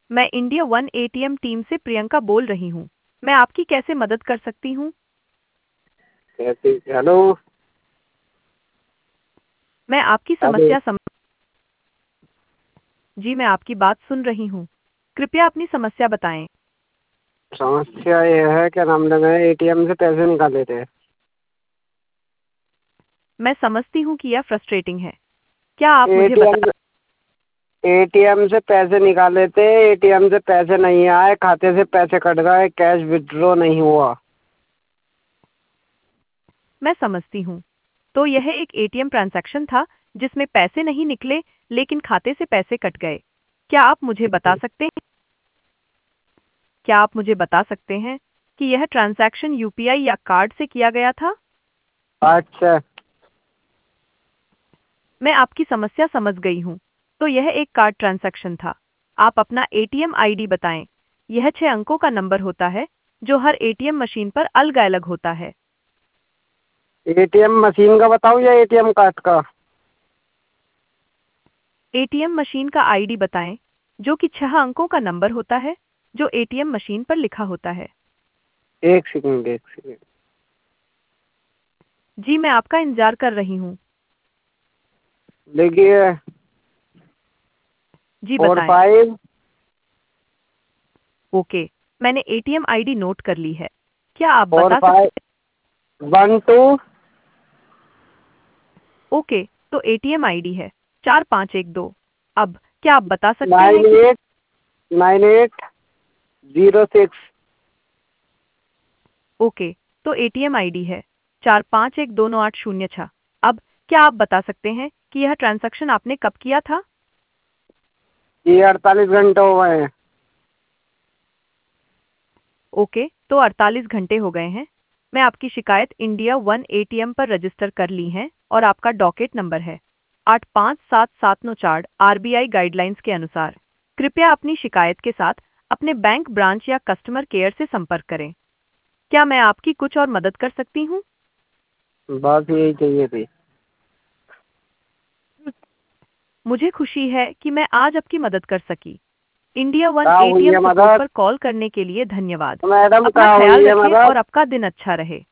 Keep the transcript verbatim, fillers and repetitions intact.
मैं India one ATM team से प्रियंका बोल रही हूँ। मैं आपकी कैसे मदद कर सकती हूँ? कैसे? हेलो। मैं आपकी हेलो। समस्या सम जी, मैं आपकी बात सुन रही हूँ। कृपया अपनी समस्या बताएं। समस्या ये है, क्या नाम लेना है, एटीएम से पैसे निकाले थे। मैं समझती हूँ कि यह फ्रस्ट्रेटिंग है। क्या आप मुझे एटीएम बता से एटीएम से पैसे निकाले थे, एटीएम से पैसे नहीं आए, खाते से पैसे कट गए, कैश विड्रॉ नहीं हुआ। मैं समझती हूँ। तो यह एक एटीएम ट्रांजैक्शन था जिसमें पैसे नहीं निकले लेकिन खाते से पैसे कट गए। क्या आप मुझे बता सकते हैं क्या आप मुझे बता सकते हैं कि यह ट्रांजैक्शन यूपीआई या कार्ड से किया गया था? अच्छा। मैं आपकी समस्या समझ गई हूँ। तो यह एक कार्ड ट्रांजैक्शन था। आप अपना एटीएम आईडी बताएं। यह छह अंकों का नंबर होता है जो हर एटीएम मशीन पर अलग-अलग होता है। एटीएम मशीन का बताऊं या एटीएम कार्ड का? एटीएम मशीन का आईडी बताएं, जो कि छह अंकों का नंबर होता है जो एटीएम मशीन पर लिखा होता है। एक सेकंड, एक सेकंड। जी, मैं आपका इंतजार कर रही हूँ। देखिए, जी फोर बताएं। फाइव ओके, मैंने एटीएम आईडी नोट कर ली है। क्या आप फोर बता फाइव सकते वन टू ओके, तो एटीएम आईडी है चार पाँच एक दो। अब क्या आप बता सकते हैं नाइन कि eight nine eight zero six. Okay, तो एटीएम आईडी है चार पाँच एक दो नौ आठ शून्य छह। अब क्या आप बता सकते हैं कि यह ट्रांजैक्शन आपने कब किया था? ये अड़तालीस घंटे हो गए हैं। ओके, तो अड़तालीस घंटे हो गए हैं। मैं आपकी शिकायत इंडिया वन एटीएम पर रजिस्टर कर ली है और आपका डॉकेट नंबर है आठ पाँच सात सात नौ चार। आरबीआई गाइडलाइंस के अनुसार कृपया अपनी शिकायत के साथ अपने बैंक ब्रांच या कस्टमर केयर से संपर्क करें। क्या मैं आपकी कुछ और मदद कर सकती हूँ? बस यही चाहिए थी। मुझे खुशी है कि मैं आज आपकी मदद कर सकी। इंडिया वन कहाँ हुई एटीएम है सपोर्ट मदद? पर कॉल करने के लिए धन्यवाद। मैडम अपना कहाँ हुई ख्याल है रखें मदद? और आपका दिन अच्छा रहे।